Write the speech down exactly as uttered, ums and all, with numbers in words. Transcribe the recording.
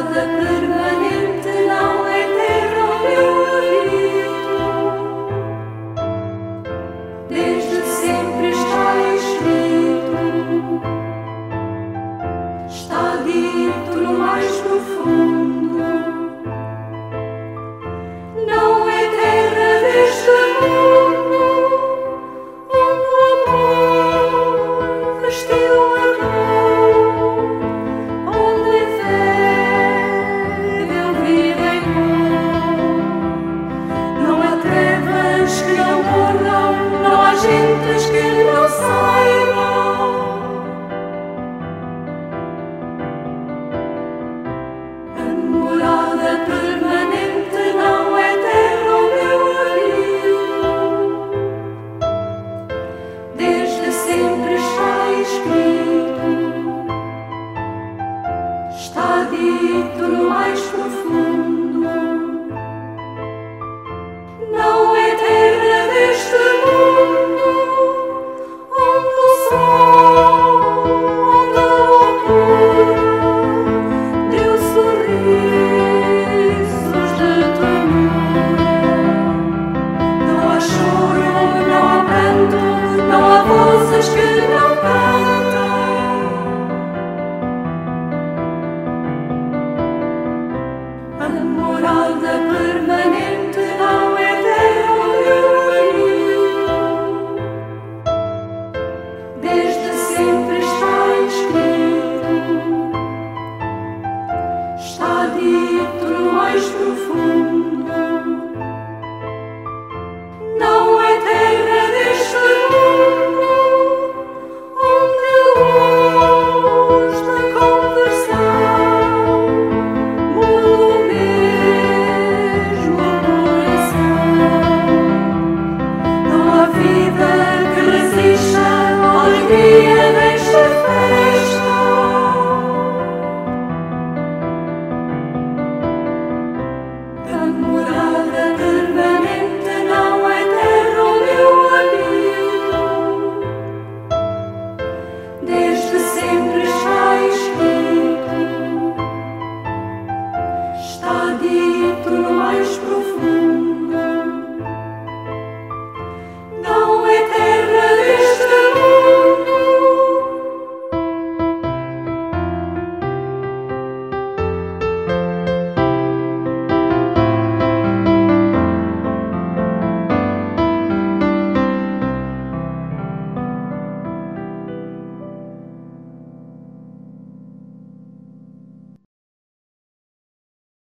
morada permanente não é terra onde eu habito. Desde sempre está escrito, está dito no mais profundo. Não é terra deste mundo onde o amor vestiu a dor, onde a fé deu vida em amor. Não há trevas que não morram, não há gentes que não saibam. A morada permanente não é terra onde eu habito. Desde sempre está escrito, está dito no mais profundo. Não é terra deste mundo onde o sol, onde a loucura deu sorrisos de ternura. Não há choro, não há pranto, não há vozes que não cantam. A morada permanente não é terra onde eu habito. Desde sempre está escrito, está dito no mais profundo. Não é terra deste mundo onde a luz da conversão muda o mesmo coração. Não há vida que resista à alegria desta festa. A morada permanente não é terra onde eu habito. Desde sempre está escrito, está dito no mais profundo.